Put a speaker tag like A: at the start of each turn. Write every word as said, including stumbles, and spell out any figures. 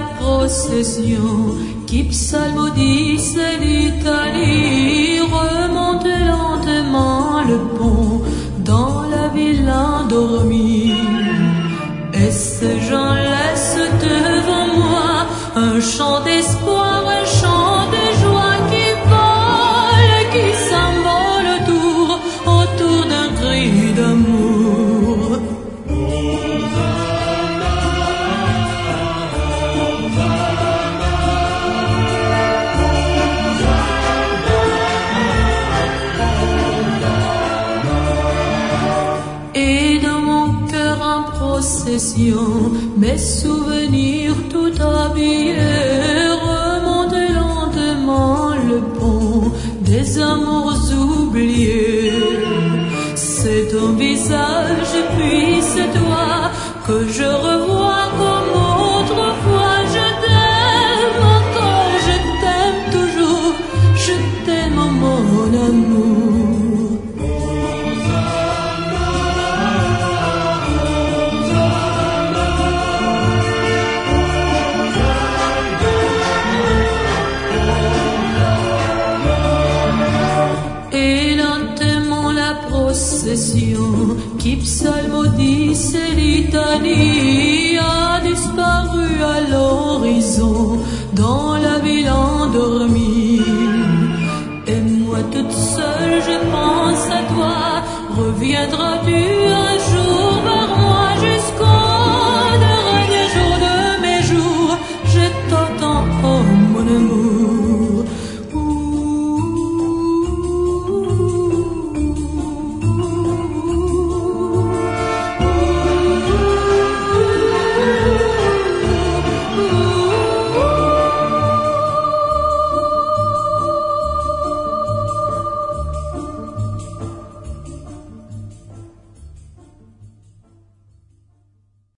A: procession qui psalmodie l'Italie remonte lentement le pont dans la ville endormie. Et ces gens laissent devant moi un chant d'espoir, un chant de joie qui vole, qui s'envole autour, autour d'un cri d'amour. Et dans mon cœur en procession, mes souvenirs tout habillés remontent lentement le pont des amours oubliés. C'est ton visage puis c'est toi que je revois comme autrefois. Je t'aime encore, je t'aime toujours, je t'aime mon amour. Et lentement la procession qui psalmodie litanie a disparu à l'horizon.